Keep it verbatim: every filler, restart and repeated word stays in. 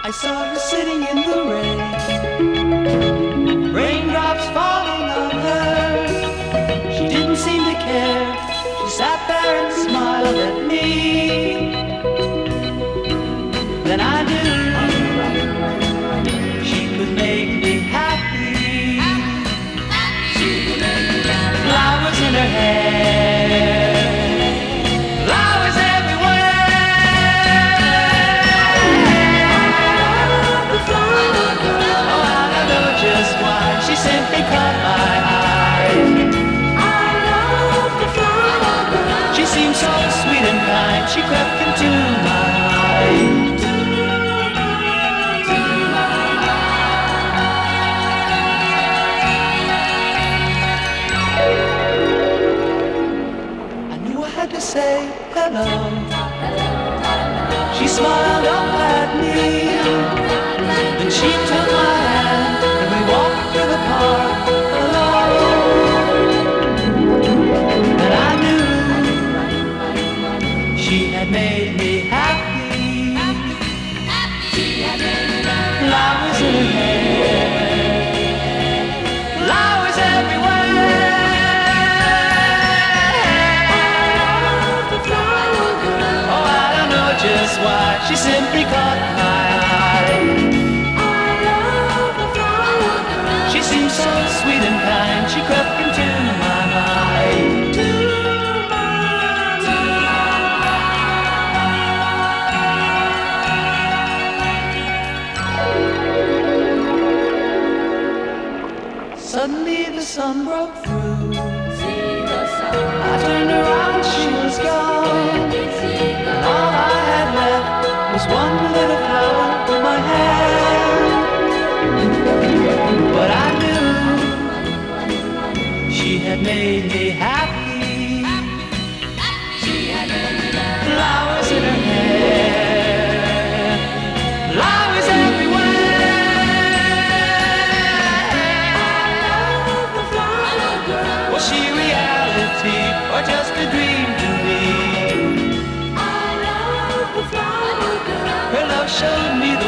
I saw her sitting in the rain, raindrops falling on her. She didn't seem to care. She sat there and smiled at me. Then I knew she could make me happy. Flowers in her hair, flowers everywhere. Oh, I don't know just why. She simply caught my eye. I love the flower girl. She seemed so sweet and kind. She crept into my mind. To say hello. She smiled up at me. Then she took my hand and we walked through the park alone. And I knew she had made me happy. Flowers in her hair, flowers everywhere. Just why she simply caught my eye. I love the flower girl. She seemed so sweet and kind. She crept into my mind. To my mind. Suddenly the sun broke through. See the sun. I turned around, she was gone. All I had left was one little flower in my hand. But I knew she had made me happy. Flowers in her hair, flowers everywhere. Was she reality or just a dream to me? Her love showed me the